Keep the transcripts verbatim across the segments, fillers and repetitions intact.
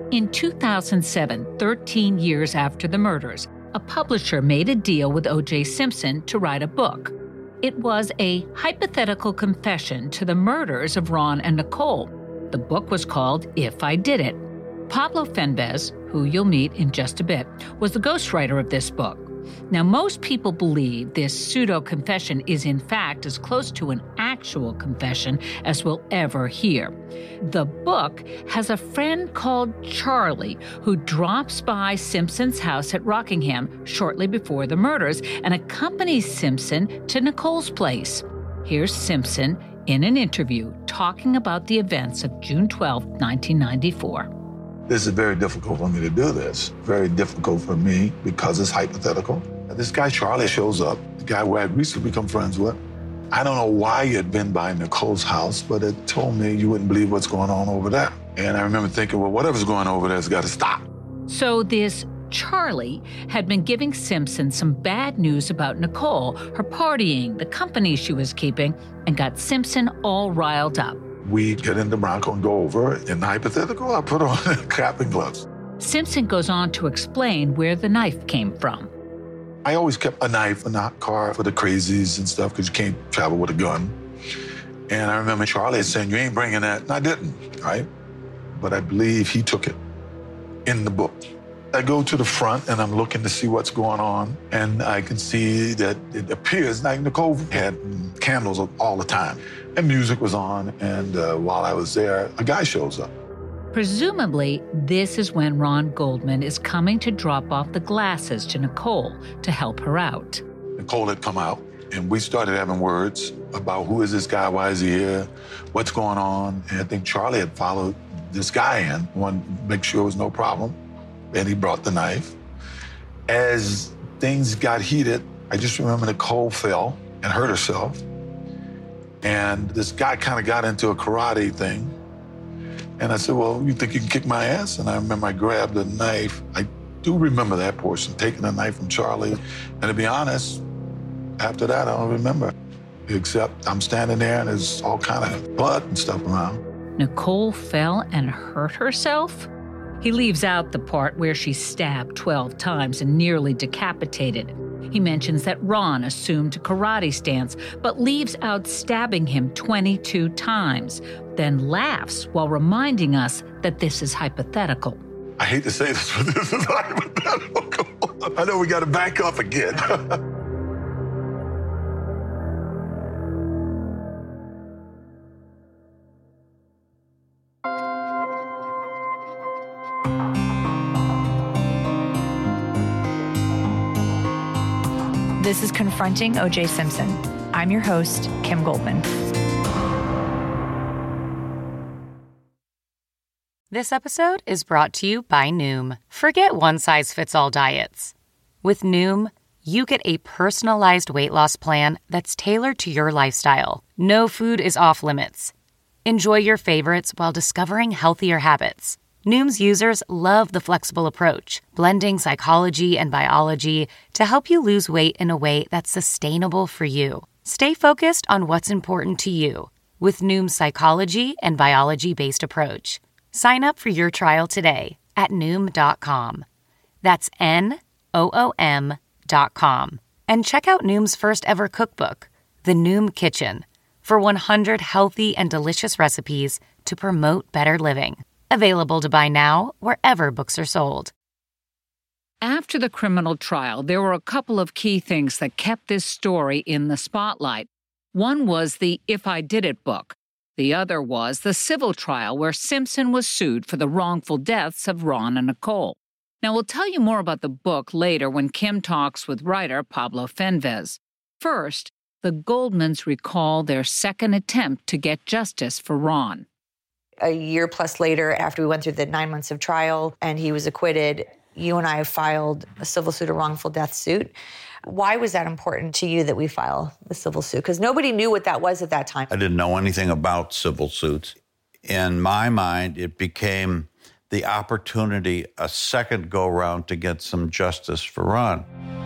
In two thousand seven, thirteen years after the murders, a publisher made a deal with O J Simpson to write a book. It was a hypothetical confession to the murders of Ron and Nicole. The book was called If I Did It. Pablo Fenves, who you'll meet in just a bit, was the ghostwriter of this book. Now, most people believe this pseudo-confession is in fact as close to an actual confession as we'll ever hear. The book has a friend called Charlie who drops by Simpson's house at Rockingham shortly before the murders and accompanies Simpson to Nicole's place. Here's Simpson in an interview talking about the events of June twelfth, nineteen ninety-four. This is very difficult for me to do this. Very difficult for me because it's hypothetical. This guy, Charlie, shows up, the guy who I'd recently become friends with. I don't know why he had been by Nicole's house, but it told me you wouldn't believe what's going on over there. And I remember thinking, well, whatever's going on over there has got to stop. So this Charlie had been giving Simpson some bad news about Nicole, her partying, the company she was keeping, and got Simpson all riled up. We get in the Bronco and go over. In the hypothetical, I put on a cap and gloves. Simpson goes on to explain where the knife came from. I always kept a knife in the car for the crazies and stuff because you can't travel with a gun. And I remember Charlie saying, you ain't bringing that. And I didn't, right? But I believe he took it in the book. I go to the front and I'm looking to see what's going on. And I can see that it appears like Nicole had candles all the time. And music was on. And uh, while I was there, a guy shows up. Presumably, this is when Ron Goldman is coming to drop off the glasses to Nicole to help her out. Nicole had come out, and we started having words about who is this guy, why is he here, what's going on. And I think Charlie had followed this guy in, wanted to make sure there was no problem, and he brought the knife. As things got heated, I just remember Nicole fell and hurt herself, and this guy kind of got into a karate thing. And I said, well, you think you can kick my ass? And I remember I grabbed a knife. I do remember that portion, taking a knife from Charlie. And to be honest, after that, I don't remember. Except I'm standing there and there's all kind of blood and stuff around. Nicole fell and hurt herself? He leaves out the part where she's stabbed twelve times and nearly decapitated. He mentions that Ron assumed a karate stance, but leaves out stabbing him twenty-two times, then laughs while reminding us that this is hypothetical. I hate to say this, but this is hypothetical. I know we got to back up again. This is Confronting O J Simpson. I'm your host, Kim Goldman. This episode is brought to you by Noom. Forget one-size-fits-all diets. With Noom, you get a personalized weight loss plan that's tailored to your lifestyle. No food is off limits. Enjoy your favorites while discovering healthier habits. Noom's users love the flexible approach, blending psychology and biology to help you lose weight in a way that's sustainable for you. Stay focused on what's important to you with Noom's psychology and biology-based approach. Sign up for your trial today at Noom dot com. That's N O O M dot com. And check out Noom's first ever cookbook, The Noom Kitchen, for one hundred healthy and delicious recipes to promote better living. Available to buy now wherever books are sold. After the criminal trial, there were a couple of key things that kept this story in the spotlight. One was the If I Did It book. The other was the civil trial where Simpson was sued for the wrongful deaths of Ron and Nicole. Now, we'll tell you more about the book later when Kim talks with writer Pablo Fenves. First, the Goldmans recall their second attempt to get justice for Ron. A year plus later, after we went through the nine months of trial and he was acquitted, you and I filed a civil suit, a wrongful death suit. Why was that important to you that we file the civil suit? Because nobody knew what that was at that time. I didn't know anything about civil suits. In my mind, it became the opportunity, a second go-round to get some justice for Ron.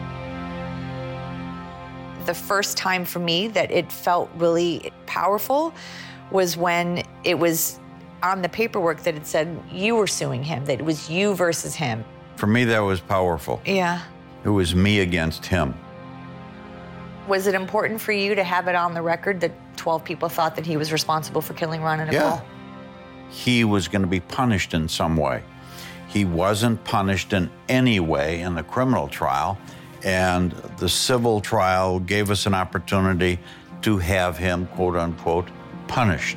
The first time for me that it felt really powerful was when it was on the paperwork that it said you were suing him, that it was you versus him. For me, that was powerful. Yeah. It was me against him. Was it important for you to have it on the record that twelve people thought that he was responsible for killing Ron and Nicole? Yeah. He was going to be punished in some way. He wasn't punished in any way in the criminal trial, and the civil trial gave us an opportunity to have him, quote unquote, punished.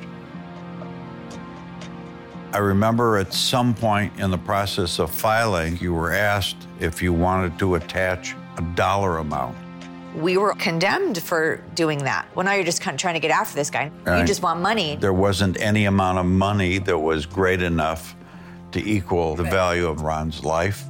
I remember at some point in the process of filing, you were asked if you wanted to attach a dollar amount. We were condemned for doing that. Well, now you're just kind of trying to get after this guy. Right. You just want money. There wasn't any amount of money that was great enough to equal the value of Ron's life.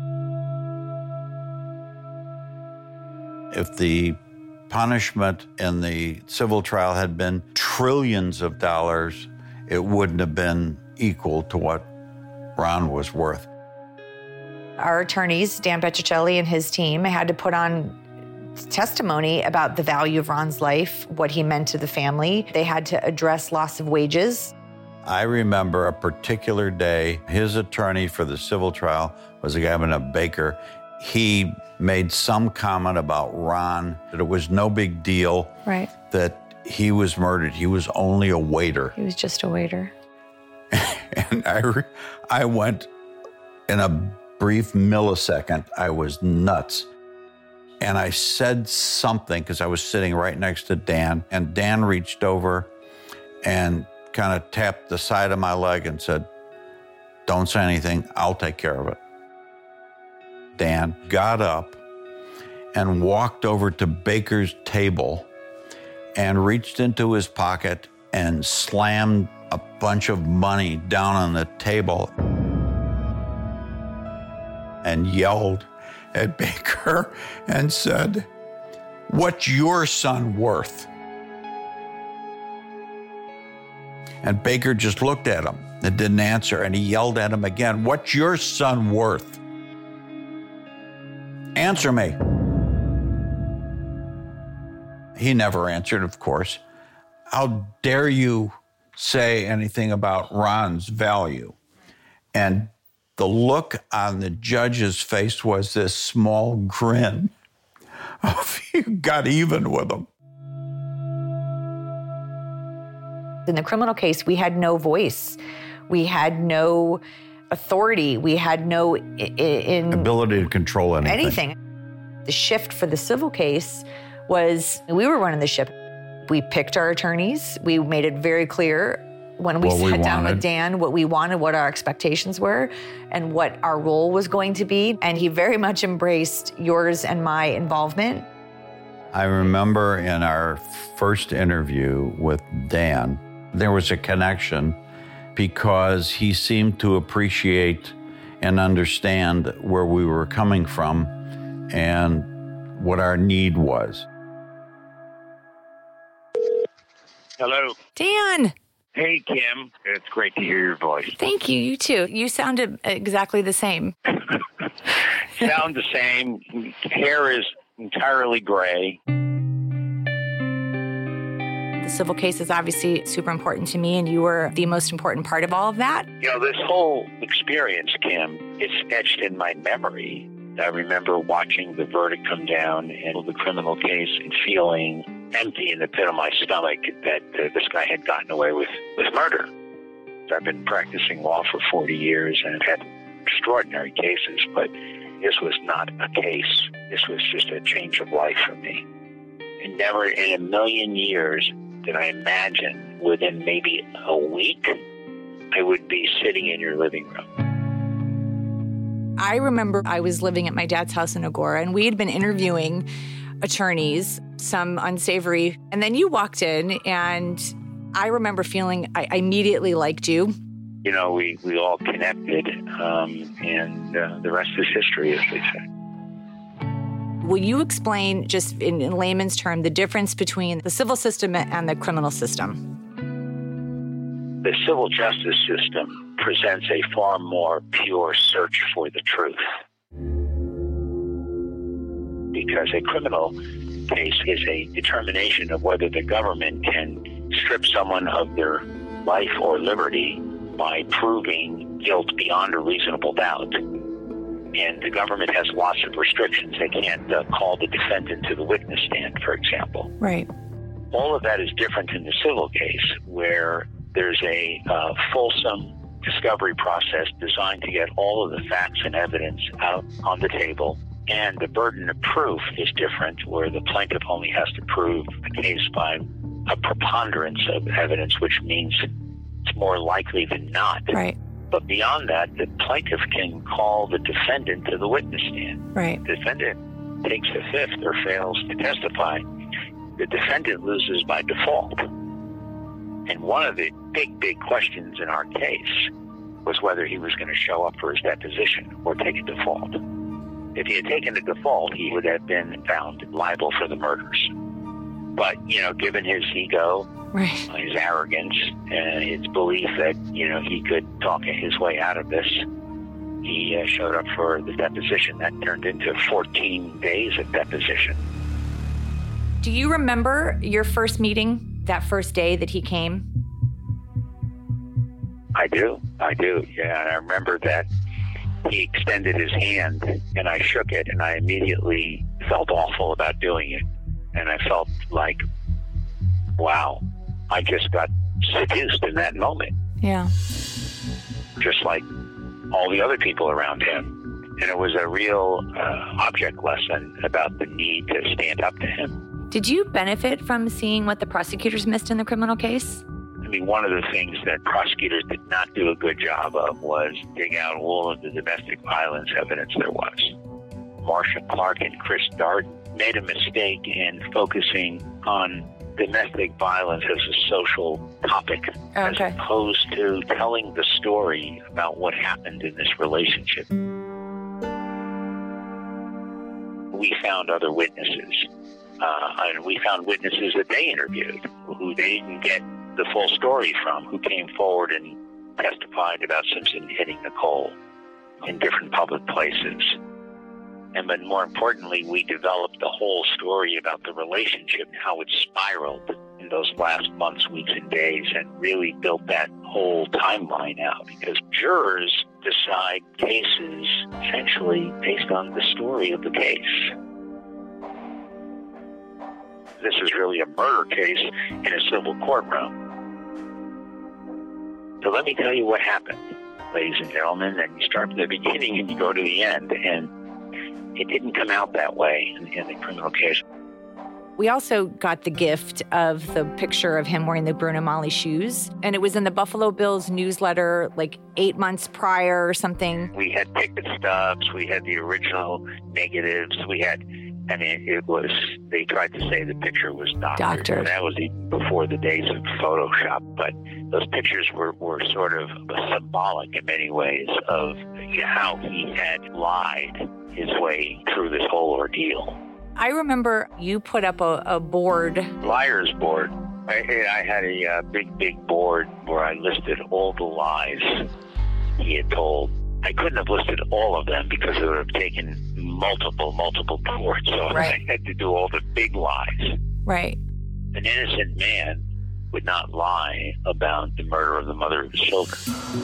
If the punishment in the civil trial had been trillions of dollars, it wouldn't have been equal to what Ron was worth. Our attorneys, Dan Petruccelli and his team, had to put on testimony about the value of Ron's life, what he meant to the family. They had to address loss of wages. I remember a particular day, his attorney for the civil trial was a guy named Baker. He made some comment about Ron, that it was no big deal, right, that he was murdered. He was only a waiter. He was just a waiter. And I, re- I went, in a brief millisecond, I was nuts. And I said something, because I was sitting right next to Dan, and Dan reached over and kind of tapped the side of my leg and said, "Don't say anything, I'll take care of it." Dan got up and walked over to Baker's table and reached into his pocket and slammed a bunch of money down on the table and yelled at Baker and said, "What's your son worth?" And Baker just looked at him and didn't answer, and he yelled at him again, "What's your son worth? Answer me." He never answered, of course. "How dare you say anything about Ron's value?" And the look on the judge's face was this small grin of, you got even with him. In the criminal case, we had no voice. We had no authority. We had no I- in ability to control anything. anything. The shift for the civil case was we were running the ship. We picked our attorneys. We made it very clear when we What we sat down wanted. with Dan what we wanted, what our expectations were, and what our role was going to be. And he very much embraced yours and my involvement. I remember in our first interview with Dan, there was a connection because he seemed to appreciate and understand where we were coming from and what our need was. Hello. Dan! Hey, Kim. It's great to hear your voice. Thank you. You too. You sounded exactly the same. Sound the same. Hair is entirely gray. The civil case is obviously super important to me, and you were the most important part of all of that. You know, this whole experience, Kim, is etched in my memory. I remember watching the verdict come down and the criminal case and feeling empty in the pit of my stomach that uh, this guy had gotten away with, with murder. I've been practicing law for forty years and I've had extraordinary cases, but this was not a case. This was just a change of life for me. And never in a million years did I imagine within maybe a week I would be sitting in your living room. I remember I was living at my dad's house in Agoura, and we had been interviewing attorneys, some unsavory, and then you walked in, and I remember feeling I immediately liked you. You know, we, we all connected, um, and uh, the rest is history, as they say. Will you explain, just in, in layman's term, the difference between the civil system and the criminal system? The civil justice system presents a far more pure search for the truth. Because a criminal case is a determination of whether the government can strip someone of their life or liberty by proving guilt beyond a reasonable doubt. And the government has lots of restrictions. They can't uh, call the defendant to the witness stand, for example. Right. All of that is different in the civil case, where there's a uh, fulsome discovery process designed to get all of the facts and evidence out on the table. And the burden of proof is different, where the plaintiff only has to prove the case by a preponderance of evidence, which means it's more likely than not. Right. But beyond that, the plaintiff can call the defendant to the witness stand. Right. The defendant takes the fifth or fails to testify. The defendant loses by default. And one of the big, big questions in our case was whether he was going to show up for his deposition or take a default. If he had taken a default, he would have been found liable for the murders. But, you know, given his ego, right. his arrogance, and his belief that, you know, he could talk his way out of this, he uh, showed up for the deposition. That turned into fourteen days of deposition. Do you remember your first meeting, that first day that he came? I do. I do. Yeah, and I remember that he extended his hand, and I shook it, and I immediately felt awful about doing it. And I felt like, wow, I just got seduced in that moment. Yeah. Just like all the other people around him. And it was a real uh, object lesson about the need to stand up to him. Did you benefit from seeing what the prosecutors missed in the criminal case? I mean, one of the things that prosecutors did not do a good job of was dig out all of the domestic violence evidence there was. Marcia Clark and Chris Darden made a mistake in focusing on domestic violence as a social topic, okay. as opposed to telling the story about what happened in this relationship. We found other witnesses, uh, and we found witnesses that they interviewed who they didn't get the full story from, who came forward and testified about Simpson hitting Nicole in different public places. And but more importantly, we developed the whole story about the relationship and how it spiraled in those last months, weeks, and days, and really built that whole timeline out. Because jurors decide cases essentially based on the story of the case. This is really a murder case in a civil courtroom. So let me tell you what happened, ladies and gentlemen. And you start from the beginning and you go to the end. And it didn't come out that way in, in the criminal case. We also got the gift of the picture of him wearing the Bruno Magli shoes. And it was in the Buffalo Bills newsletter like eight months prior or something. We had ticket stubs. We had the original negatives. We had, I mean, it was, they tried to say the picture was doctored. Doctored. And that was even before the days of Photoshop. But those pictures were, were sort of symbolic in many ways of how he had lied his way through this whole ordeal. I remember you put up a, a board. Liar's board. I, I had a uh, big, big board where I listed all the lies he had told. I couldn't have listed all of them because it would have taken multiple, multiple boards. So right. I had to do all the big lies. Right. An innocent man would not lie about the murder of the mother of his children.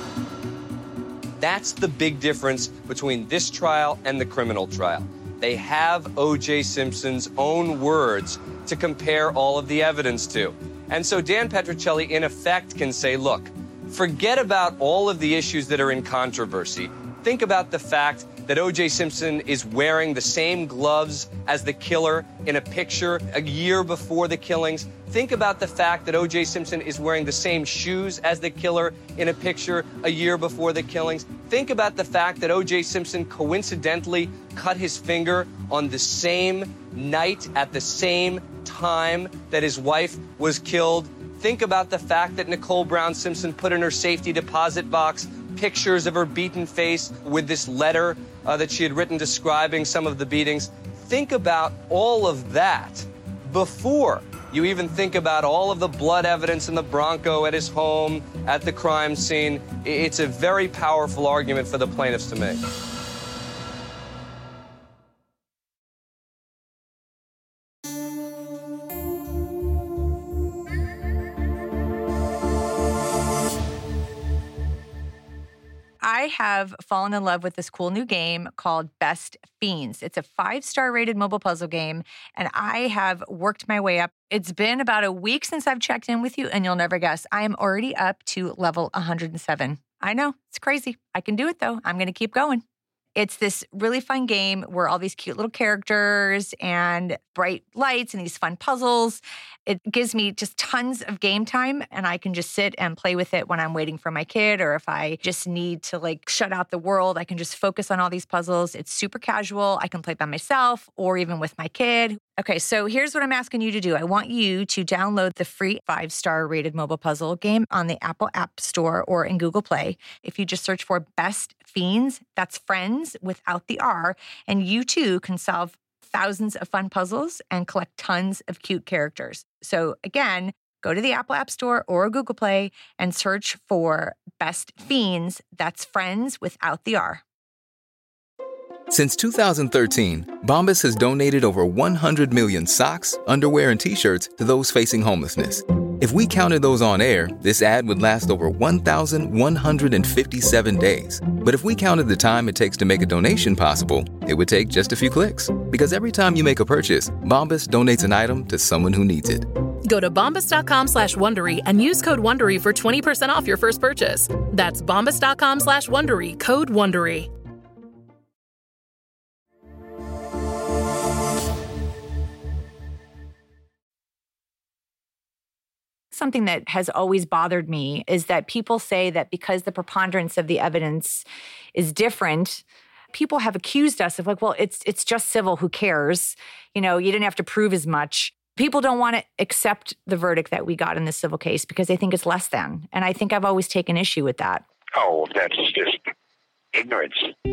That's the big difference between this trial and the criminal trial. They have O J. Simpson's own words to compare all of the evidence to. And so Dan Petrocelli, in effect, can say, look, forget about all of the issues that are in controversy. Think about the fact that O J. Simpson is wearing the same gloves as the killer in a picture a year before the killings. Think about the fact that O J. Simpson is wearing the same shoes as the killer in a picture a year before the killings. Think about the fact that O J. Simpson coincidentally cut his finger on the same night at the same time that his wife was killed. Think about the fact that Nicole Brown Simpson put in her safety deposit box pictures of her beaten face with this letter uh, that she had written describing some of the beatings. Think about all of that before you even think about all of the blood evidence in the Bronco at his home, at the crime scene. It's a very powerful argument for the plaintiffs to make. I have fallen in love with this cool new game called Best Fiends. It's a five-star rated mobile puzzle game, and I have worked my way up. It's been about a week since I've checked in with you, and you'll never guess, I am already up to level one hundred seven. I know, it's crazy. I can do it, though. I'm going to keep going. It's this really fun game where all these cute little characters and bright lights and these fun puzzles. It gives me just tons of game time, and I can just sit and play with it when I'm waiting for my kid, or if I just need to like shut out the world, I can just focus on all these puzzles. It's super casual. I can play by myself or even with my kid. Okay, so here's what I'm asking you to do. I want you to download the free five-star rated mobile puzzle game on the Apple App Store or in Google Play. If you just search for Best Fiends, that's friends without the R, and you too can solve thousands of fun puzzles and collect tons of cute characters. So again, go to the Apple App Store or Google Play and search for Best Fiends, that's friends without the R. Since two thousand thirteen, Bombas has donated over one hundred million socks, underwear, and T-shirts to those facing homelessness. If we counted those on air, this ad would last over one thousand one hundred fifty-seven days. But if we counted the time it takes to make a donation possible, it would take just a few clicks. Because every time you make a purchase, Bombas donates an item to someone who needs it. Go to bombas.com slash Wondery and use code Wondery for twenty percent off your first purchase. That's bombas.com slash Wondery, code Wondery. Something that has always bothered me is that people say that because the preponderance of the evidence is different, people have accused us of like, well, it's it's just civil, who cares? You know, you didn't have to prove as much. People don't want to accept the verdict that we got in the civil case because they think it's less than. And I think I've always taken issue with that. Oh, that's just ignorance.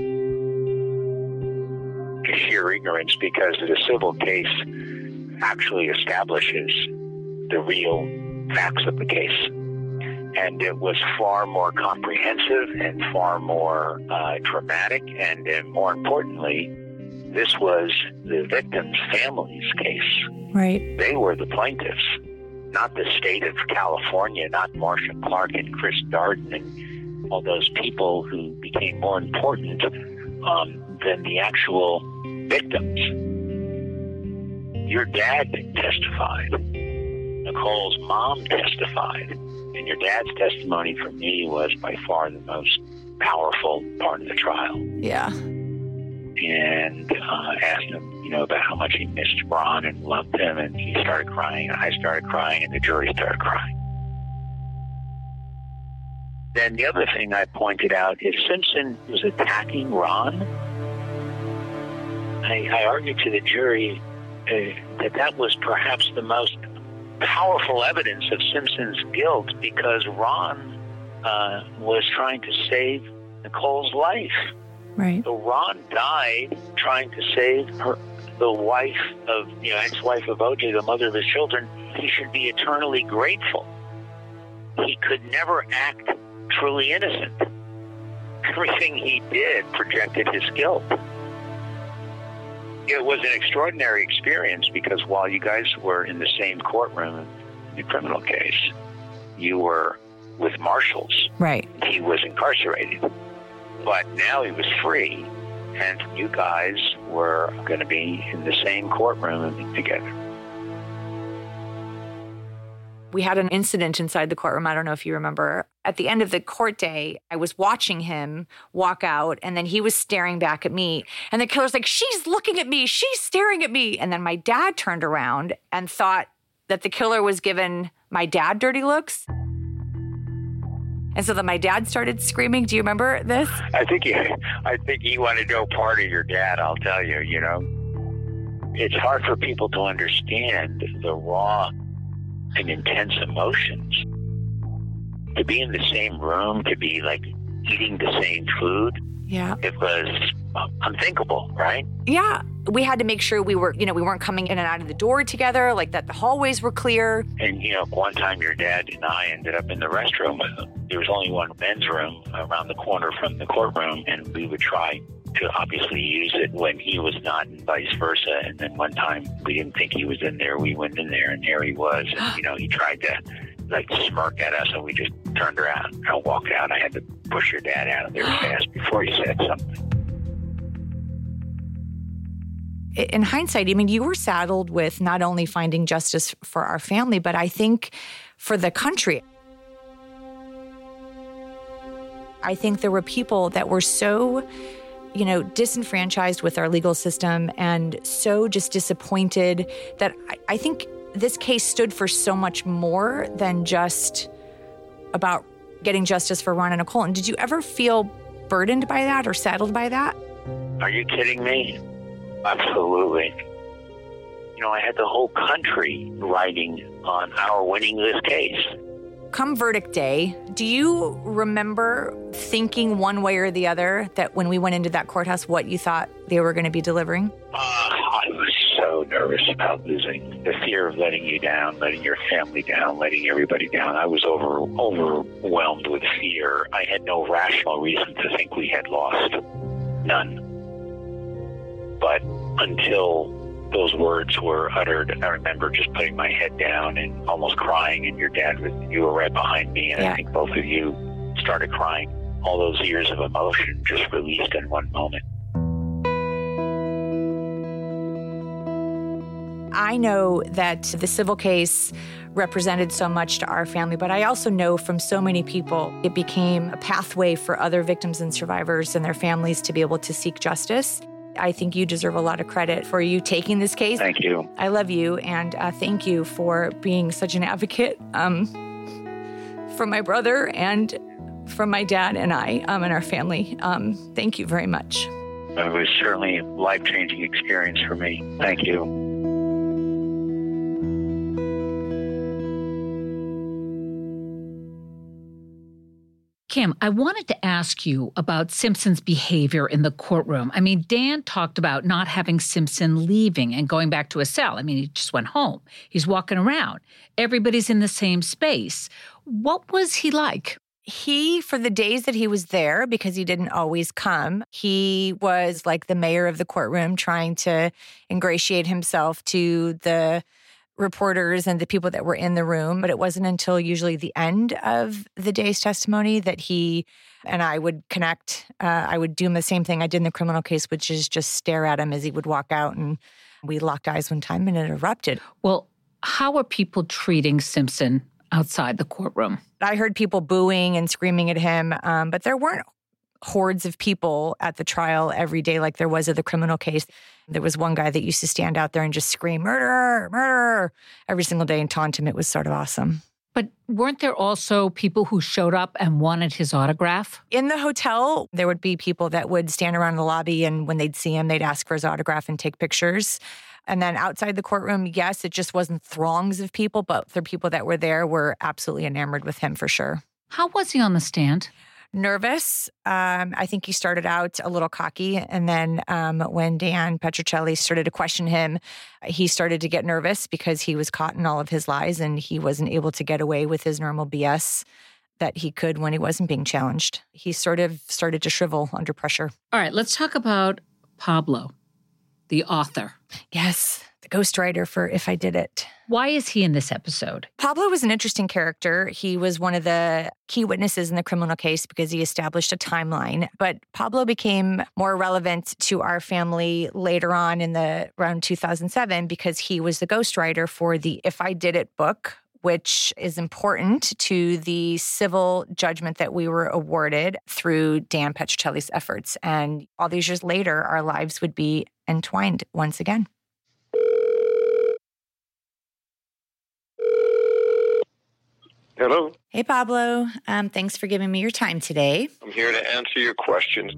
Sheer ignorance, because the civil case actually establishes the real facts of the case. And it was far more comprehensive and far more uh, dramatic. And uh, more importantly, this was the victim's family's case. Right. They were the plaintiffs, not the state of California, not Marsha Clark and Chris Darden and all those people who became more important um, than the actual victims. Your dad testified. Nicole's mom testified, and your dad's testimony for me was by far the most powerful part of the trial. Yeah. And uh, asked him, you know, about how much he missed Ron and loved him, and he started crying, and I started crying, and the jury started crying. Then the other thing I pointed out is Simpson was attacking Ron. I, I argued to the jury uh, that that was perhaps the most powerful evidence of Simpson's guilt, because Ron uh, was trying to save Nicole's life. Right. So Ron died trying to save her, the wife of, you know, ex-wife of O J, the mother of his children. He should be eternally grateful. He could never act truly innocent. Everything he did projected his guilt. It was an extraordinary experience because while you guys were in the same courtroom in the criminal case, you were with marshals. Right. He was incarcerated, but now he was free, and you guys were going to be in the same courtroom together. We had an incident inside the courtroom. I don't know if you remember. At the end of the court day, I was watching him walk out, and then he was staring back at me. And the killer's like, she's looking at me. She's staring at me. And then my dad turned around and thought that the killer was giving my dad dirty looks. And so then my dad started screaming. Do you remember this? I think he, I think he wanted no part of your dad, I'll tell you, you know. It's hard for people to understand the raw and intense emotions. To be in the same room, to be like eating the same food. Yeah. It was unthinkable, right? Yeah. We had to make sure we were, you know, we weren't coming in and out of the door together, like that the hallways were clear. And, you know, one time your dad and I ended up in the restroom with him. There was only one men's room around the corner from the courtroom, and we would try to obviously use it when he was not, and vice versa. And then one time we didn't think he was in there. We went in there, and there he was. And, you know, he tried to like smirk at us, and we just turned around and walked out. I had to push your dad out of there fast before he said something. In hindsight, I mean, you were saddled with not only finding justice for our family, but I think for the country. I think there were people that were so, you know, disenfranchised with our legal system and so just disappointed that I, I think this case stood for so much more than just about getting justice for Ron and Nicole. And did you ever feel burdened by that or saddled by that? Are you kidding me? Absolutely. You know, I had the whole country riding on our winning this case. Come verdict day, do you remember thinking one way or the other that when we went into that courthouse, what you thought they were going to be delivering? Uh, I was so nervous about losing. The fear of letting you down, letting your family down, letting everybody down. I was over overwhelmed with fear. I had no rational reason to think we had lost. None. But until those words were uttered, I remember just putting my head down and almost crying, and your dad, was, you were right behind me, and yeah. I think both of you started crying. All those years of emotion just released in one moment. I know that the civil case represented so much to our family, but I also know from so many people it became a pathway for other victims and survivors and their families to be able to seek justice. I think you deserve a lot of credit for you taking this case. Thank you. I love you, and uh, thank you for being such an advocate um, for my brother and for my dad and I um, and our family. Um, thank you very much. It was certainly a life-changing experience for me. Thank you. Kim, I wanted to ask you about Simpson's behavior in the courtroom. I mean, Dan talked about not having Simpson leaving and going back to a cell. I mean, he just went home. He's walking around. Everybody's in the same space. What was he like? He, for the days that he was there, because he didn't always come, he was like the mayor of the courtroom, trying to ingratiate himself to the reporters and the people that were in the room. But it wasn't until usually the end of the day's testimony that he and I would connect. Uh, I would do the same thing I did in the criminal case, which is just stare at him as he would walk out. And we locked eyes one time and it erupted. Well, how are people treating Simpson outside the courtroom? I heard people booing and screaming at him, um, but there weren't hordes of people at the trial every day like there was at the criminal case. There was one guy that used to stand out there and just scream, murderer, murderer, every single day and taunt him. It was sort of awesome. But weren't there also people who showed up and wanted his autograph? In the hotel, there would be people that would stand around the lobby, and when they'd see him, they'd ask for his autograph and take pictures. And then outside the courtroom, yes, it just wasn't throngs of people, but the people that were there were absolutely enamored with him for sure. How was he on the stand? Nervous. Um, I think he started out a little cocky. And then um, when Dan Petrocelli started to question him, he started to get nervous because he was caught in all of his lies and he wasn't able to get away with his normal B S that he could when he wasn't being challenged. He sort of started to shrivel under pressure. All right, let's talk about Pablo, the author. Yes, the ghostwriter for If I Did It. Why is he in this episode? Pablo was an interesting character. He was one of the key witnesses in the criminal case because he established a timeline. But Pablo became more relevant to our family later on in the around two thousand seven because he was the ghostwriter for the If I Did It book, which is important to the civil judgment that we were awarded through Dan Petrocelli's efforts. And all these years later, our lives would be entwined once again. Hello. Hey, Pablo. Um, thanks for giving me your time today. I'm here to answer your questions.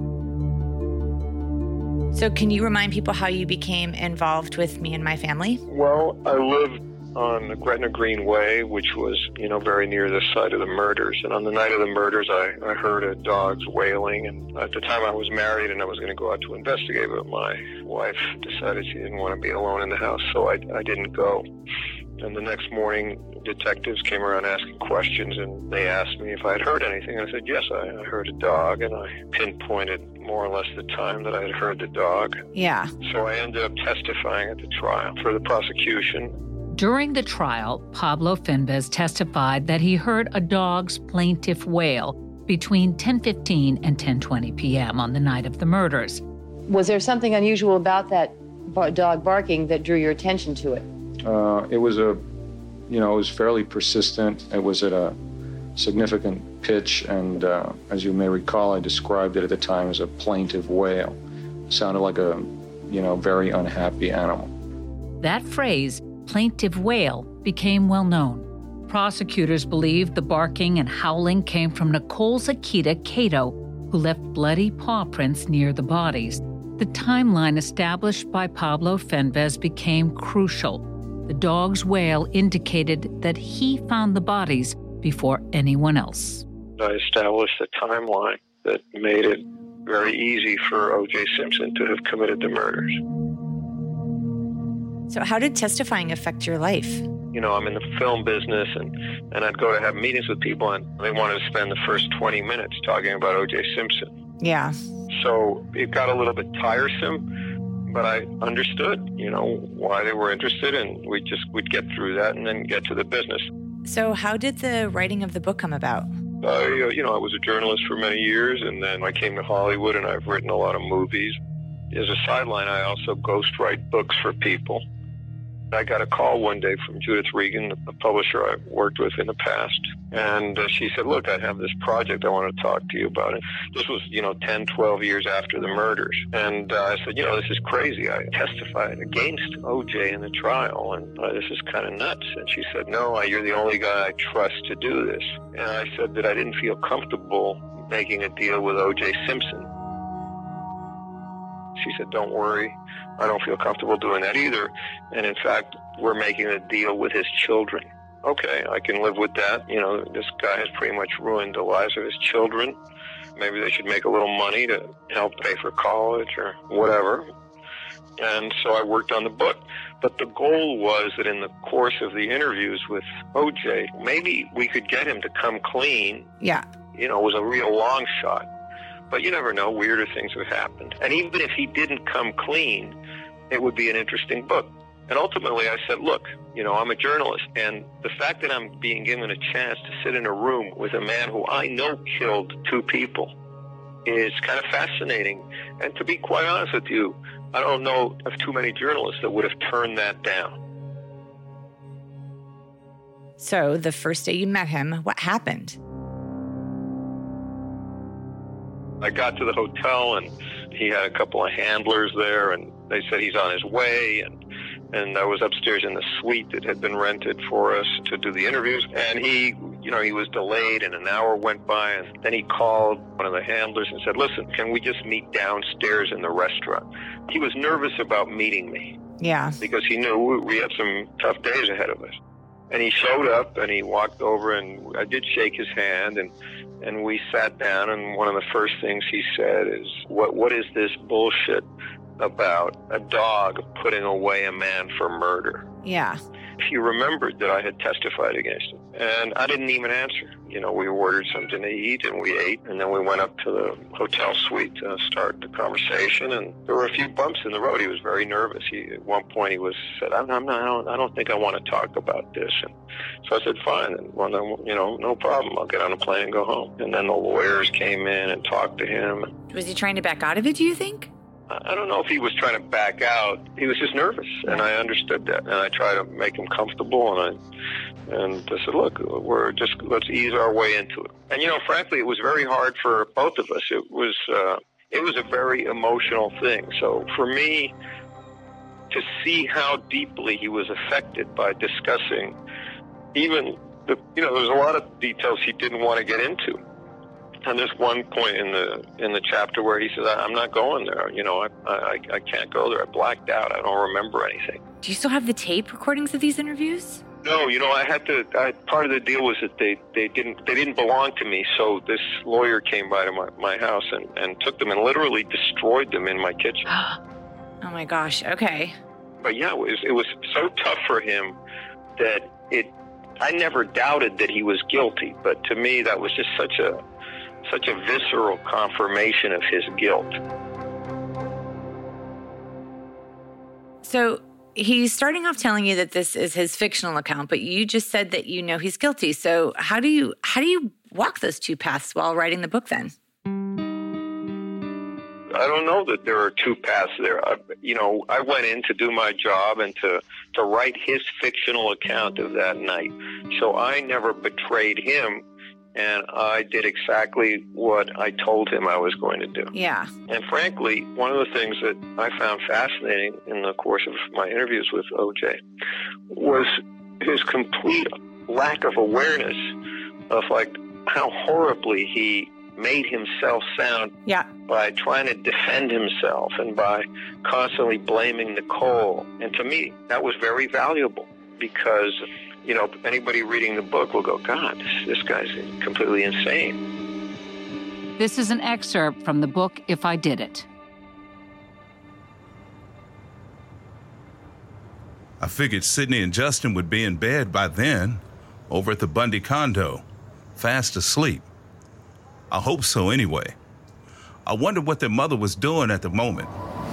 So can you remind people how you became involved with me and my family? Well, I lived on the Gretna Green Way, which was, you know, very near the site of the murders. And on the night of the murders, I, I heard a dog's wailing. And at the time I was married and I was going to go out to investigate, but my wife decided she didn't want to be alone in the house, so I, I didn't go. And the next morning, detectives came around asking questions, and they asked me if I had heard anything. I said, yes, I, I heard a dog, and I pinpointed more or less the time that I had heard the dog. Yeah. So I ended up testifying at the trial for the prosecution. During the trial, Pablo Fenves testified that he heard a dog's plaintive wail between ten fifteen and ten twenty p.m. on the night of the murders. Was there something unusual about that bar- dog barking that drew your attention to it? Uh, it was a, you know, it was fairly persistent. It was at a significant pitch, and uh, as you may recall, I described it at the time as a plaintive wail. It sounded like a, you know, very unhappy animal. That phrase, plaintive wail, became well known. Prosecutors believed the barking and howling came from Nicole Zakita Cato, who left bloody paw prints near the bodies. The timeline established by Pablo Fenves became crucial. The dog's wail indicated that he found the bodies before anyone else. I established a timeline that made it very easy for O J Simpson to have committed the murders. So how did testifying affect your life? You know, I'm in the film business, and, and I'd go to have meetings with people, and they wanted to spend the first twenty minutes talking about O J Simpson. Yeah. So it got a little bit tiresome, but I understood, you know, why they were interested, and we just would get through that and then get to the business. So how did the writing of the book come about? Uh, you know, I was a journalist for many years, and then I came to Hollywood, and I've written a lot of movies. As a sideline, I also ghostwrite books for people. I got a call one day from Judith Regan, a publisher I've worked with in the past, and uh, she said, look, I have this project I want to talk to you about. And this was, you know, ten, twelve years after the murders. And uh, I said, you know, this is crazy. I testified against O J in the trial, and uh, this is kind of nuts. And she said, no, you're the only guy I trust to do this. And I said that I didn't feel comfortable making a deal with O J Simpson. She said, don't worry, I don't feel comfortable doing that either. And in fact, we're making a deal with his children. Okay, I can live with that. You know, this guy has pretty much ruined the lives of his children. Maybe they should make a little money to help pay for college or whatever. And so I worked on the book. But the goal was that in the course of the interviews with O J, maybe we could get him to come clean. Yeah. You know, it was a real long shot. But you never know, weirder things have happened. And even if he didn't come clean, it would be an interesting book. And ultimately I said, look, you know, I'm a journalist, and the fact that I'm being given a chance to sit in a room with a man who I know killed two people is kind of fascinating. And to be quite honest with you, I don't know of too many journalists that would have turned that down. So the first day you met him, what happened? I got to the hotel, and he had a couple of handlers there, and they said he's on his way, and and I was upstairs in the suite that had been rented for us to do the interviews, and he, you know, he was delayed, and an hour went by, and then he called one of the handlers and said, listen, can we just meet downstairs in the restaurant? He was nervous about meeting me. Yeah. Because he knew we had some tough days ahead of us. And he showed up, and he walked over, and I did shake his hand, and and we sat down, and one of the first things he said is, what what is this bullshit about a dog putting away a man for murder? Yeah. He remembered that I had testified against him, and I didn't even answer. You know, we ordered something to eat, and we ate, and then we went up to the hotel suite to start the conversation, and there were a few bumps in the road. He was very nervous. He, at one point, he was said, I'm, I'm not, I don't, I don't think I want to talk about this. And so I said, fine, and well, then, you know, no problem. I'll get on a plane and go home. And then the lawyers came in and talked to him. Was he trying to back out of it, do you think? I don't know if he was trying to back out. He was just nervous, and I understood that. And I tried to make him comfortable, and I, and I said, look, we're just, let's ease our way into it. And, you know, frankly, it was very hard for both of us. It was, uh, it was a very emotional thing. So for me to see how deeply he was affected by discussing even the, you know, there's a lot of details he didn't want to get into. And there's one point in the in the chapter where he says, I'm not going there. You know, I, I I can't go there. I blacked out. I don't remember anything. Do you still have the tape recordings of these interviews? No, you know, I had to, I, part of the deal was that they, they didn't they didn't belong to me. So this lawyer came by to my, my house and, and took them and literally destroyed them in my kitchen. Oh, my gosh. Okay. But, yeah, it was, it was so tough for him that it, I never doubted that he was guilty. But to me, that was just such a, such a visceral confirmation of his guilt. So he's starting off telling you that this is his fictional account, but you just said that you know he's guilty. So how do you how do you walk those two paths while writing the book then? I don't know that there are two paths there. I, you know, I went in to do my job and to, to write his fictional account of that night. So I never betrayed him, and I did exactly what I told him I was going to do. Yeah. And frankly, one of the things that I found fascinating in the course of my interviews with O J was his complete lack of awareness of, like, how horribly he made himself sound yeah. by trying to defend himself and by constantly blaming Nicole. And to me, that was very valuable because, you know, anybody reading the book will go, God, this, this guy's completely insane. This is an excerpt from the book, If I Did It. I figured Sydney and Justin would be in bed by then, over at the Bundy condo, fast asleep. I hope so anyway. I wondered what their mother was doing at the moment.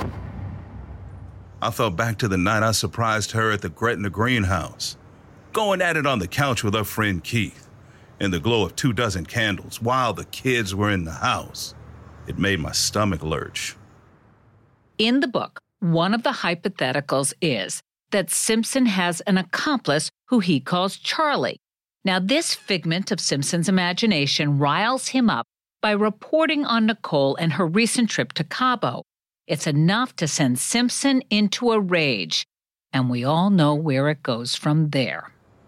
I felt back to the night I surprised her at the Gretna greenhouse, going at it on the couch with her friend Keith, in the glow of two dozen candles while the kids were in the house. It made my stomach lurch. In the book, one of the hypotheticals is that Simpson has an accomplice who he calls Charlie. Now, this figment of Simpson's imagination riles him up by reporting on Nicole and her recent trip to Cabo. It's enough to send Simpson into a rage, and we all know where it goes from there.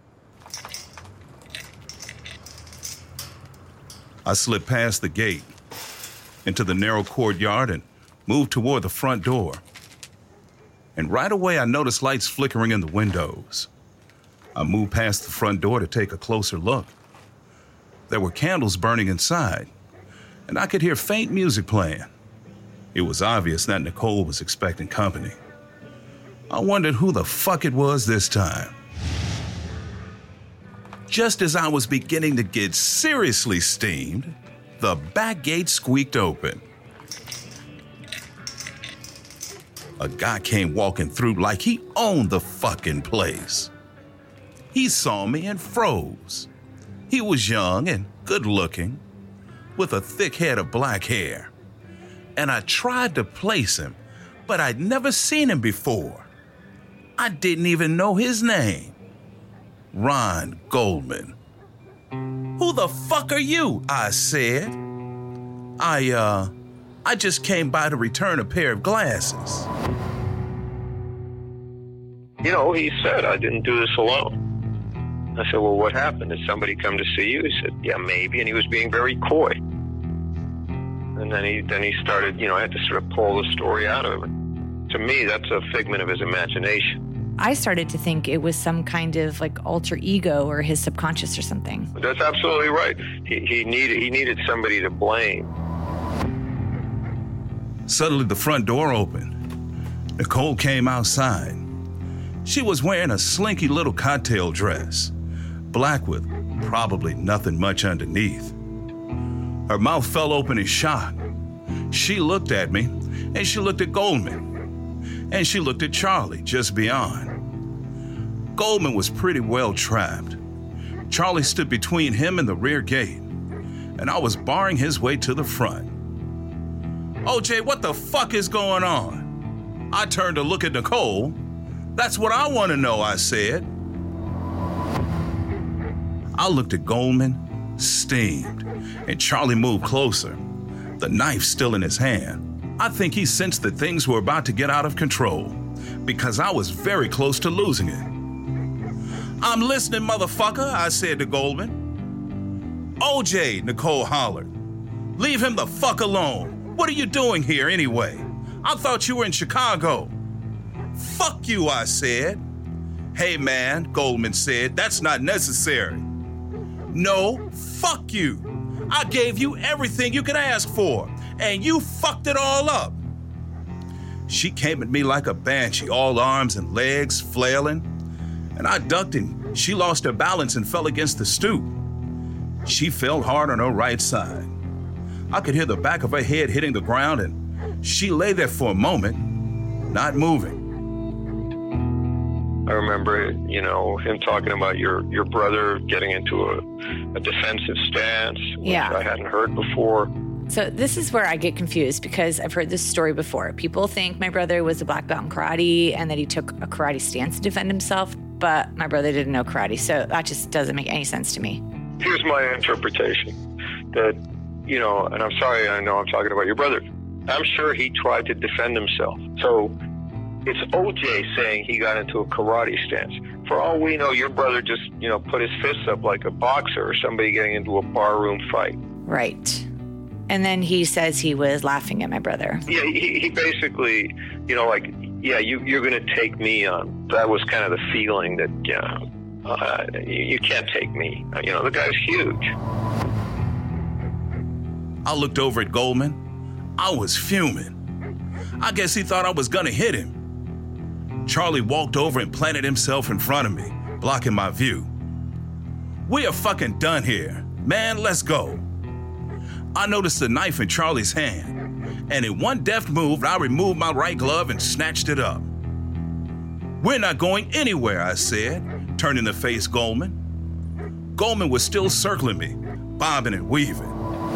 I slipped past the gate, into the narrow courtyard, and moved toward the front door. And right away, I noticed lights flickering in the windows. I moved past the front door to take a closer look. There were candles burning inside, and I could hear faint music playing. It was obvious that Nicole was expecting company. I wondered who the fuck it was this time. Just as I was beginning to get seriously steamed, the back gate squeaked open. A guy came walking through like he owned the fucking place. He saw me and froze. He was young and good-looking, with a thick head of black hair. And I tried to place him, but I'd never seen him before. I didn't even know his name. Ron Goldman. Who the fuck are you? I said. I, uh, I just came by to return a pair of glasses. You know, he said, I didn't do this alone. I said, well, what happened? Did somebody come to see you? He said, yeah, maybe. And he was being very coy. And then he then he started, you know, I had to sort of pull the story out of him. To me, that's a figment of his imagination. I started to think it was some kind of like alter ego or his subconscious or something. That's absolutely right. He, he needed he needed somebody to blame. Suddenly, the front door opened. Nicole came outside. She was wearing a slinky little cocktail dress, black with probably nothing much underneath. Her mouth fell open in shock. She looked at me, and she looked at Goldman, and she looked at Charlie just beyond. Goldman was pretty well trapped. Charlie stood between him and the rear gate, and I was barring his way to the front. O J, what the fuck is going on? I turned to look at Nicole. That's what I want to know, I said. I looked at Goldman, steamed, and Charlie moved closer, the knife still in his hand. I think he sensed that things were about to get out of control because I was very close to losing it. I'm listening, motherfucker, I said to Goldman. O J, Nicole hollered. Leave him the fuck alone. What are you doing here anyway? I thought you were in Chicago. Fuck you, I said. Hey man, Goldman said, that's not necessary. No, fuck you. I gave you everything you could ask for, and you fucked it all up. She came at me like a banshee, all arms and legs flailing, and I ducked and she lost her balance and fell against the stoop. She fell hard on her right side. I could hear the back of her head hitting the ground, and she lay there for a moment, not moving. I remember, you know, him talking about your, your brother getting into a, a defensive stance, which Yeah. I hadn't heard before. So this is where I get confused because I've heard this story before. People think my brother was a black belt in karate and that he took a karate stance to defend himself, but my brother didn't know karate. So that just doesn't make any sense to me. Here's my interpretation, that, you know, and I'm sorry, I know I'm talking about your brother. I'm sure he tried to defend himself. So it's O J saying he got into a karate stance. For all we know, your brother just, you know, put his fists up like a boxer or somebody getting into a barroom fight. Right. And then he says he was laughing at my brother. Yeah, he, he basically, you know, like, yeah, you, you're going to take me on. That was kind of the feeling that, yeah, uh, you, you can't take me. You know, the guy's huge. I looked over at Goldman. I was fuming. I guess he thought I was gonna hit him. Charlie walked over and planted himself in front of me, blocking my view. We are fucking done here. Man, let's go. I noticed the knife in Charlie's hand, and in one deft move, I removed my right glove and snatched it up. We're not going anywhere, I said, turning to face Goldman. Goldman was still circling me, bobbing and weaving.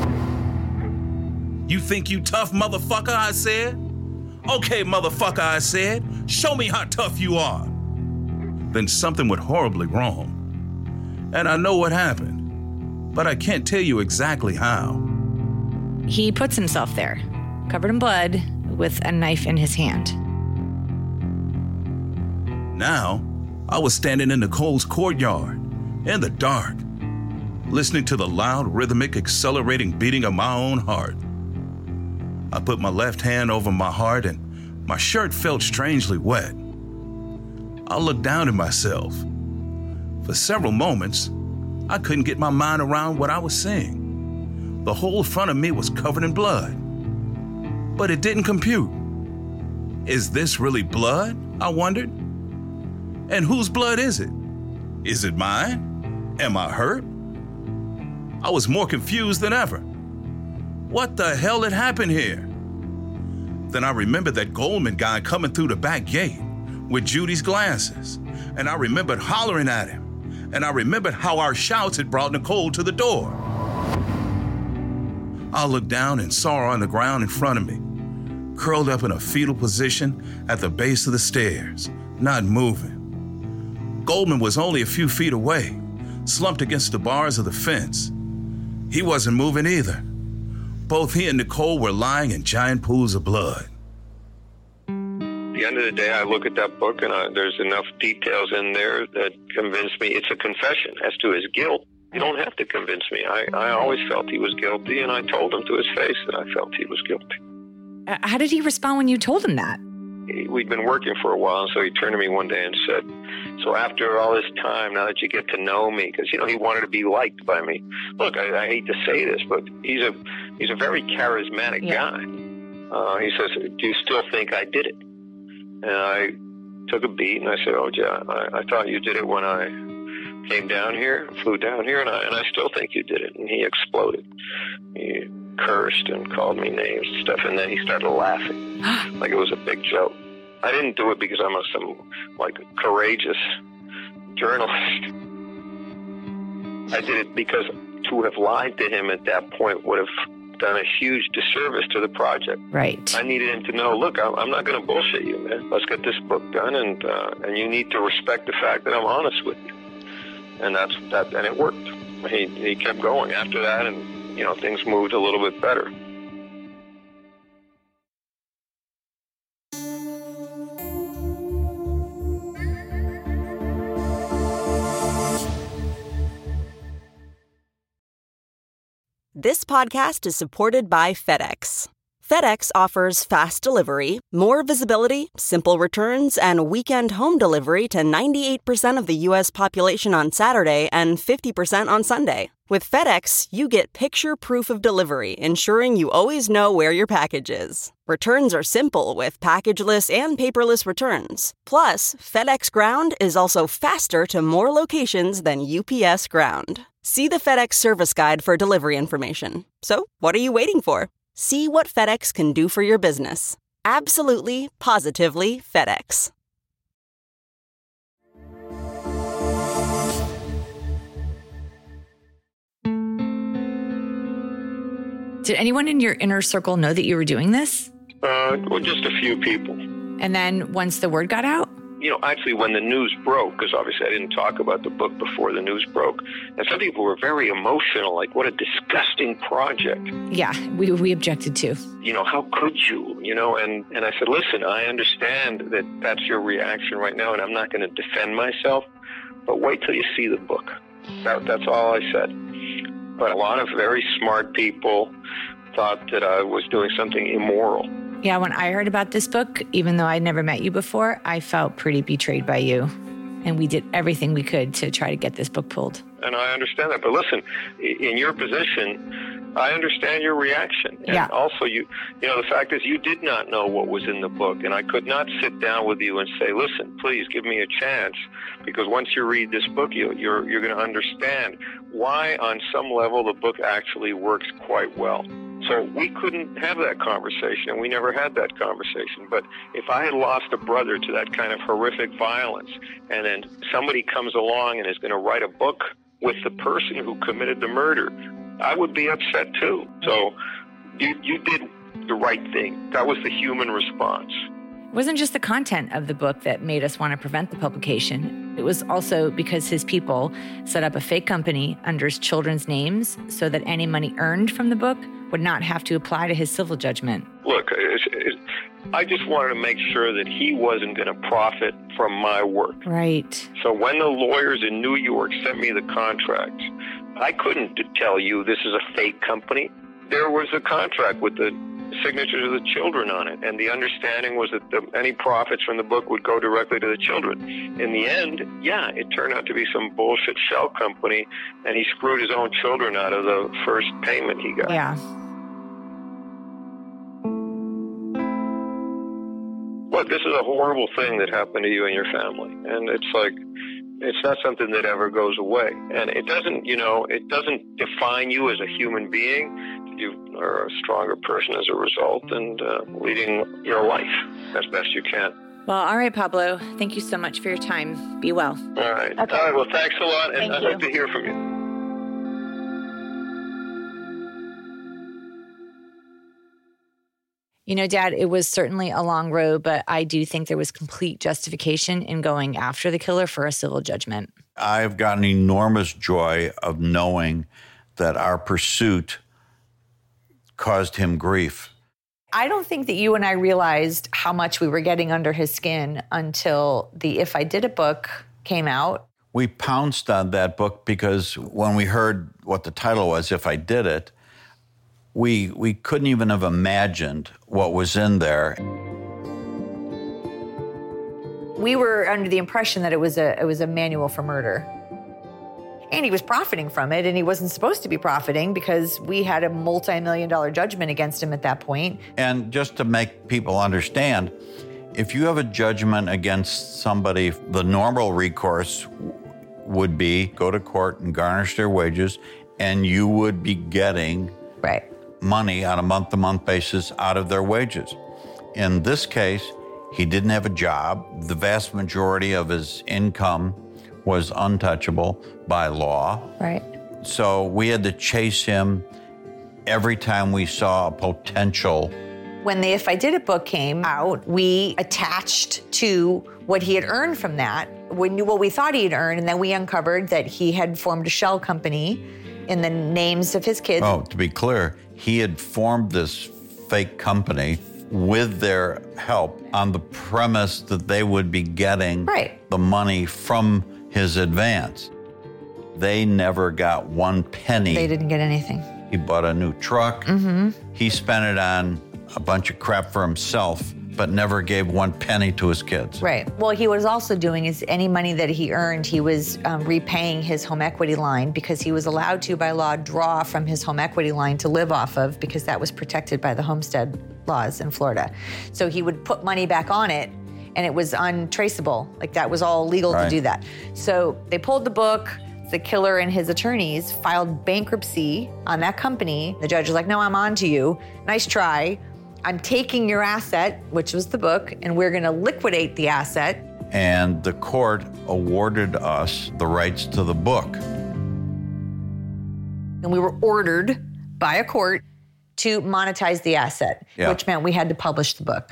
You think you tough, motherfucker, I said? Okay, motherfucker, I said, show me how tough you are. Then something went horribly wrong. And I know what happened, but I can't tell you exactly how. He puts himself there, covered in blood, with a knife in his hand. Now, I was standing in Nicole's courtyard, in the dark, listening to the loud, rhythmic, accelerating beating of my own heart. I put my left hand over my heart and my shirt felt strangely wet. I looked down at myself. For several moments, I couldn't get my mind around what I was seeing. The whole front of me was covered in blood. But it didn't compute. Is this really blood? I wondered. And whose blood is it? Is it mine? Am I hurt? I was more confused than ever. What the hell had happened here? Then I remembered that Goldman guy coming through the back gate with Judy's glasses, and I remembered hollering at him, and I remembered how our shouts had brought Nicole to the door. I looked down and saw her on the ground in front of me, curled up in a fetal position at the base of the stairs, not moving. Goldman was only a few feet away, slumped against the bars of the fence. He wasn't moving either. Both he and Nicole were lying in giant pools of blood. At the end of the day, I look at that book and I, there's enough details in there that convince me it's a confession. As to his guilt, you don't have to convince me. I, I always felt he was guilty, and I told him to his face that I felt he was guilty. Uh, how did he respond when you told him that? He, we'd been working for a while, and so he turned to me one day and said, so after all this time, now that you get to know me, because, you know, he wanted to be liked by me. Look, I, I hate to say this, but he's a he's a very charismatic yeah. guy. Uh, he says, do you still think I did it? And I took a beat, and I said, oh, yeah, I, I thought you did it when I came down here, flew down here, and I, and I still think you did it. And he exploded. He cursed and called me names and stuff, and then he started laughing like it was a big joke. I didn't do it because I'm a, some, like, courageous journalist. I did it because to have lied to him at that point would have done a huge disservice to the project. Right. I needed him to know, look, I'm, I'm not going to bullshit you, man. Let's get this book done, and uh, and you need to respect the fact that I'm honest with you. And that's that, and it worked. He he kept going after that, and, you know, things moved a little bit better. This podcast is supported by FedEx. FedEx offers fast delivery, more visibility, simple returns, and weekend home delivery to ninety-eight percent of the U S population on Saturday and fifty percent on Sunday. With FedEx, you get picture proof of delivery, ensuring you always know where your package is. Returns are simple with packageless and paperless returns. Plus, FedEx Ground is also faster to more locations than U P S Ground. See the FedEx service guide for delivery information. So, what are you waiting for? See what FedEx can do for your business. Absolutely, positively FedEx. Did anyone in your inner circle know that you were doing this? Uh, well, just a few people. And then once the word got out? You know, actually, when the news broke, because obviously I didn't talk about the book before the news broke, and some people were very emotional, like, what a disgusting project. Yeah, we we objected too. You know, how could you? You know, and, and I said, listen, I understand that that's your reaction right now, and I'm not going to defend myself, but wait till you see the book. That, that's all I said. But a lot of very smart people thought that I was doing something immoral. Yeah, when I heard about this book, even though I'd never met you before, I felt pretty betrayed by you. And we did everything we could to try to get this book pulled. And I understand that. But listen, in your position, I understand your reaction. And yeah. also, you you know, the fact is you did not know what was in the book. And I could not sit down with you and say, listen, please give me a chance. Because once you read this book, you, you're, you're going to understand why, on some level, the book actually works quite well. So we couldn't have that conversation, and we never had that conversation. But if I had lost a brother to that kind of horrific violence, and then somebody comes along and is going to write a book with the person who committed the murder, I would be upset too. So you, you did the right thing. That was the human response. It wasn't just the content of the book that made us want to prevent the publication. It was also because his people set up a fake company under his children's names so that any money earned from the book would not have to apply to his civil judgment. Look, it's, it's, I just wanted to make sure that he wasn't going to profit from my work. Right. So when the lawyers in New York sent me the contract, I couldn't tell you this is a fake company. There was a contract with the signatures of the children on it, and the understanding was that the, any profits from the book would go directly to the children. In the end, yeah, it turned out to be some bullshit shell company, and he screwed his own children out of the first payment he got. Yeah. Look, this is a horrible thing that happened to you and your family, and it's like, it's not something that ever goes away. And it doesn't, you know, it doesn't define you as a human being. You are a stronger person as a result, and uh, leading your life as best you can. Well, all right, Pablo. Thank you so much for your time. Be well. All right. Okay. All right. Well, thanks a lot, and Thank I'd you. like to hear from you. You know, Dad, it was certainly a long road, but I do think there was complete justification in going after the killer for a civil judgment. I've got an enormous joy of knowing that our pursuit caused him grief. I don't think that you and I realized how much we were getting under his skin until the If I Did It book came out. We pounced on that book because when we heard what the title was, If I Did It, we we couldn't even have imagined what was in there. We were under the impression that it was a it was a manual for murder. And he was profiting from it, and he wasn't supposed to be profiting because we had a multi-million dollar judgment against him at that point. And just to make people understand, if you have a judgment against somebody, the normal recourse would be go to court and garnish their wages, and you would be getting right. money on a month-to-month basis out of their wages. In this case, he didn't have a job. The vast majority of his income was untouchable by law. Right. So we had to chase him every time we saw a potential. When the If I Did It book came out, we attached to what he had earned from that, we knew what we thought he had earned, and then we uncovered that he had formed a shell company in the names of his kids. Oh, to be clear, he had formed this fake company with their help on the premise that they would be getting right. the money from his advance. They never got one penny. They didn't get anything. He bought a new truck. Mm-hmm. He spent it on a bunch of crap for himself, but never gave one penny to his kids. Right. Well, he was also doing is any money that he earned, he was um, repaying his home equity line because he was allowed to, by law, draw from his home equity line to live off of because that was protected by the homestead laws in Florida. So he would put money back on it, and it was untraceable. Like, that was all legal right. to do that. So they pulled the book. The killer and his attorneys filed bankruptcy on that company. The judge was like, no, I'm on to you. Nice try. I'm taking your asset, which was the book, and we're going to liquidate the asset. And the court awarded us the rights to the book. And we were ordered by a court to monetize the asset, Yeah. which meant we had to publish the book.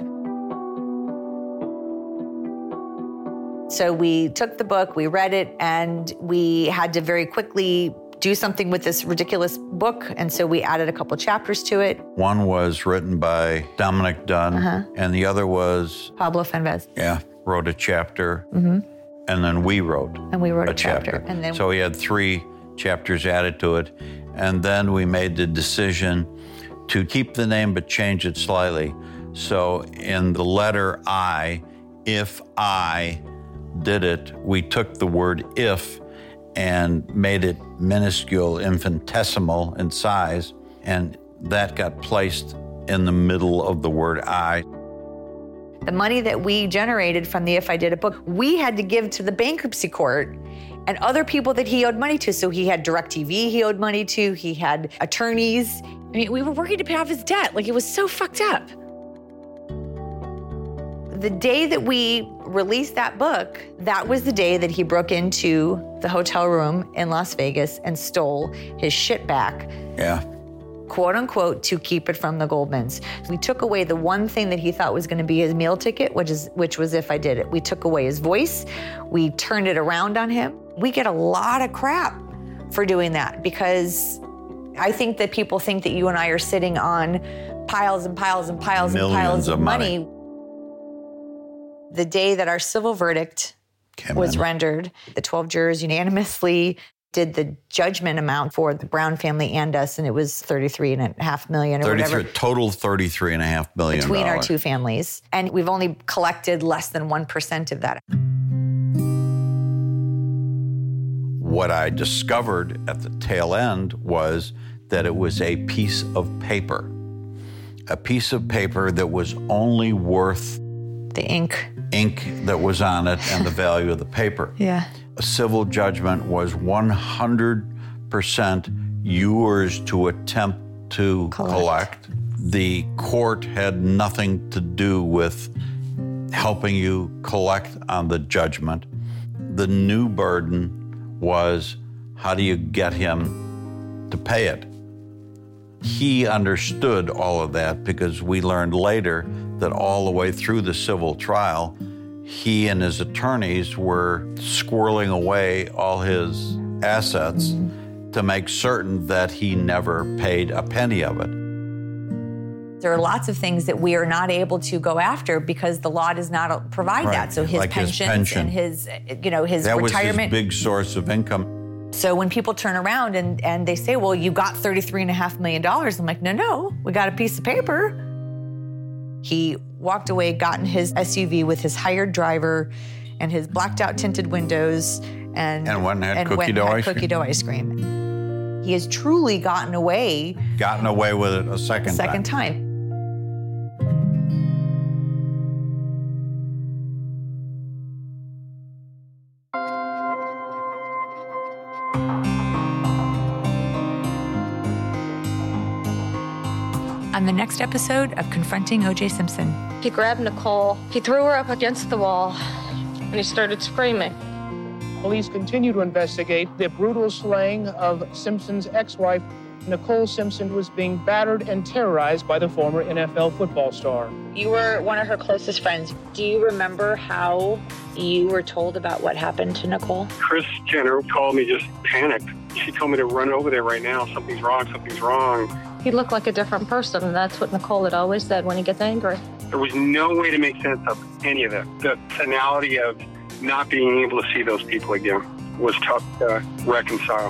So we took the book, we read it, and we had to very quickly do something with this ridiculous book. And so we added a couple chapters to it. One was written by Dominic Dunn, Uh-huh. and the other was, Pablo Fenvez. yeah, wrote a chapter, Mm-hmm. and then we wrote And we wrote a a chapter. And then So we had three chapters added to it, and then we made the decision to keep the name but change it slightly. So in the letter I, if I did it, we took the word if and made it minuscule, infinitesimal in size, and that got placed in the middle of the word I. the money that we generated from the If I Did It book, we had to give to the bankruptcy court and other people that he owed money to. So he had DirecTV he owed money to, he had attorneys. I mean, we were working to pay off his debt. Like, it was so fucked up. The day that we released that book, that was the day that he broke into the hotel room in Las Vegas and stole his shit back, Yeah. quote unquote, to keep it from the Goldmans. We took away the one thing that he thought was going to be his meal ticket, which is which was If I Did It. We took away his voice. We turned it around on him. We get a lot of crap for doing that because I think that people think that you and I are sitting on piles and piles and piles Millions and piles of, of money. money. The day that our civil verdict Came was in. rendered, the twelve jurors unanimously did the judgment amount for the Brown family and us, and it was thirty-three and a half million or thirty-three, whatever total thirty-three and a half million between our dollars. two families. And we've only collected less than one percent of that. What I discovered at the tail end was that it was a piece of paper. A piece of paper that was only worth the ink. ink that was on it and the value of the paper. Yeah. A civil judgment was one hundred percent yours to attempt to collect. The court had nothing to do with helping you collect on the judgment. The new burden was, how do you get him to pay it? He understood all of that because we learned later that all the way through the civil trial, he and his attorneys were squirreling away all his assets to make certain that he never paid a penny of it. There are lots of things that we are not able to go after because the law does not provide Right. that. So his Like his pensions pension. and his, you know, his That retirement. was his big source of income. So when people turn around and, and they say, well, you got thirty-three and a half million dollars, I'm like, no, no, we got a piece of paper. He walked away, got in his S U V with his hired driver and his blacked out tinted windows and, And went and had cookie went and dough had ice cookie cream. dough ice cream. He has truly gotten away Gotten away with it a second, second time. time. On the next episode of Confronting O J Simpson. He grabbed Nicole, he threw her up against the wall, and he started screaming. Police continue to investigate the brutal slaying of Simpson's ex-wife. Nicole Simpson was being battered and terrorized by the former N F L football star. You were one of her closest friends. Do you remember how you were told about what happened to Nicole? Chris Jenner called me just panicked. She told me to run over there right now. Something's wrong, something's wrong. He looked like a different person, and that's what Nicole had always said when he gets angry. There was no way to make sense of any of it. The finality of not being able to see those people again was tough to reconcile.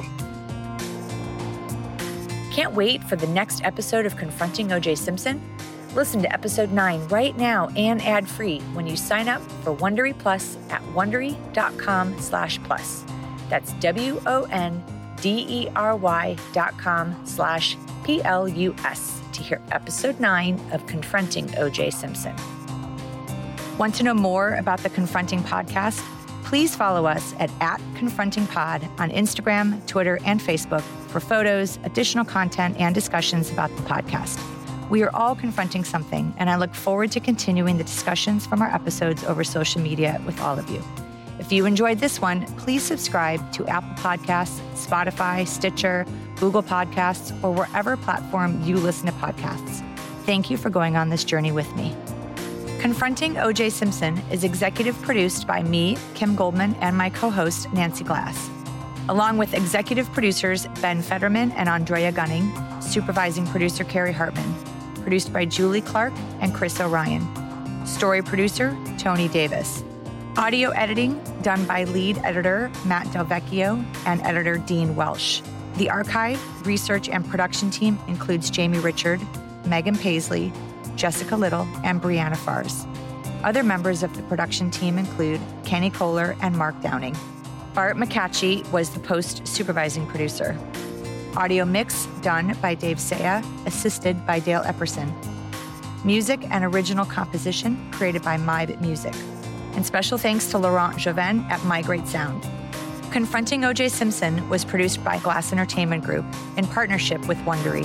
Can't wait for the next episode of Confronting O J Simpson? Listen to episode nine right now and ad-free when you sign up for Wondery Plus at Wondery.com slash plus. That's W-O-N-D-E-R-Y dot com slash P-L-U-S to hear episode nine of Confronting O J Simpson. Want to know more about the Confronting podcast? Please follow us at, at Confronting Pod on Instagram, Twitter, and Facebook for photos, additional content, and discussions about the podcast. We are all confronting something, and I look forward to continuing the discussions from our episodes over social media with all of you. If you enjoyed this one, please subscribe to Apple Podcasts, Spotify, Stitcher, Google Podcasts, or wherever platform you listen to podcasts. Thank you for going on this journey with me. Confronting O J. Simpson is executive produced by me, Kim Goldman, and my co-host, Nancy Glass, along with executive producers Ben Fetterman and Andrea Gunning, supervising producer Carrie Hartman, produced by Julie Clark and Chris O'Ryan, story producer Tony Davis, audio editing done by lead editor Matt Del Vecchio and editor Dean Welsh. The archive, research, and production team includes Jamie Richard, Megan Paisley, Jessica Little, and Brianna Fars. Other members of the production team include Kenny Kohler and Mark Downing. Bart McCatchy was the post-supervising producer. Audio mix done by Dave Saya, assisted by Dale Epperson. Music and original composition created by MyBit Music. And special thanks to Laurent Joven at My Great Sound. Confronting O J. Simpson was produced by Glass Entertainment Group in partnership with Wondery.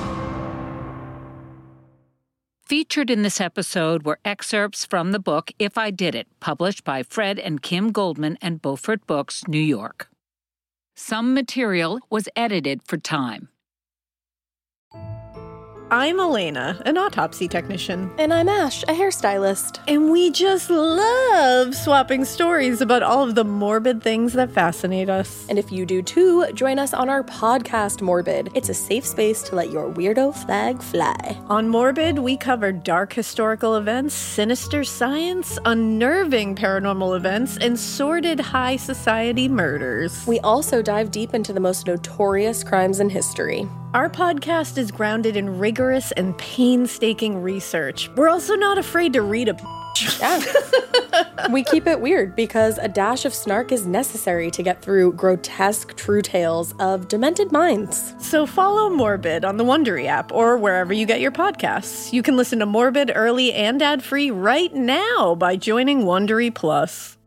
Featured in this episode were excerpts from the book If I Did It, published by Fred and Kim Goldman and Beaufort Books, New York. Some material was edited for time. I'm Elena, an autopsy technician. And I'm Ash, a hairstylist. And we just love swapping stories about all of the morbid things that fascinate us. And if you do too, join us on our podcast, Morbid. It's a safe space to let your weirdo flag fly. On Morbid, we cover dark historical events, sinister science, unnerving paranormal events, and sordid high society murders. We also dive deep into the most notorious crimes in history. Our podcast is grounded in rigorous and painstaking research. We're also not afraid to read a Yeah. We keep it weird because a dash of snark is necessary to get through grotesque true tales of demented minds. So follow Morbid on the Wondery app or wherever you get your podcasts. You can listen to Morbid early and ad-free right now by joining Wondery Plus.